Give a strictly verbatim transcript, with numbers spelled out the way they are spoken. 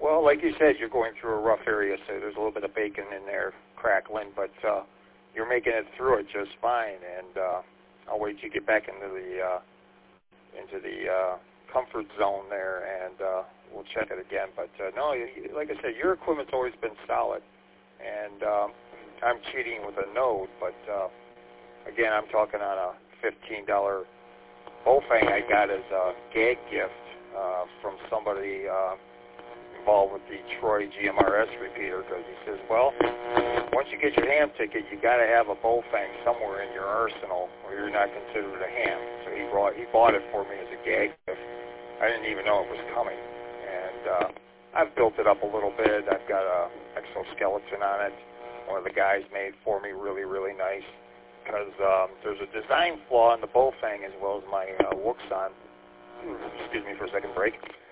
Well, like you said, you're going through a rough area, so there's a little bit of bacon in there crackling, but uh, you're making it through it just fine. And uh, I'll wait till you get back into the uh, into the uh, comfort zone there, and uh, we'll check it again. But uh, no, you, like I said, your equipment's always been solid, and um, I'm cheating with a node, but uh, again, I'm talking on a fifteen dollar Bowfang I got as a gag gift uh, from somebody uh, involved with the Troy G M R S repeater, because he says, well, once you get your ham ticket, you got to have a Bowfang somewhere in your arsenal, or you're not considered a ham. So he brought he bought it for me as a gag gift. I didn't even know it was coming, and uh, I've built it up a little bit. I've got a exoskeleton on it. One of the guys made for me, really, really nice. Because um, there's a design flaw in the Bowfang as well as my uh, Wuxon. Excuse me for a second break.